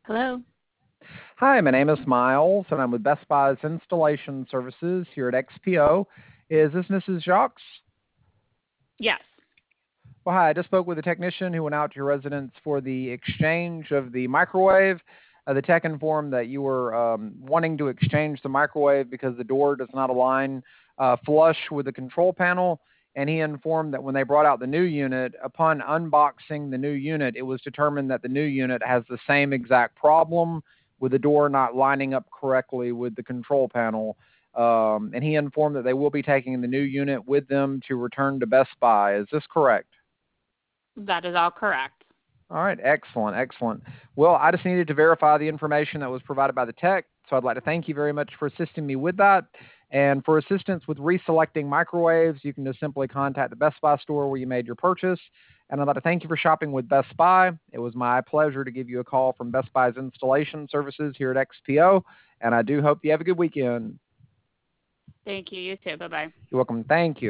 Hello. Hi, my name is Miles, and I'm with Best Buy's Installation Services here at XPO. Is this Mrs. Jacques? Yes. Well, hi. I just spoke with a technician who went out to your residence for the exchange of the microwave. The tech informed that you were wanting to exchange the microwave because the door does not align flush with the control panel. And he informed that when they brought out the new unit, upon unboxing the new unit, it was determined that the new unit has the same exact problem with the door not lining up correctly with the control panel. And he informed that they will be taking the new unit with them to return to Best Buy. Is this correct? That is all correct. All right, excellent, excellent. Well, I just needed to verify the information that was provided by the tech, so I'd like to thank you very much for assisting me with that. And for assistance with reselecting microwaves, you can just simply contact the Best Buy store where you made your purchase. And I'd like to thank you for shopping with Best Buy. It was my pleasure to give you a call from Best Buy's installation services here at XPO, and I do hope you have a good weekend. Thank you. You too. Bye bye. You're welcome. Thank you.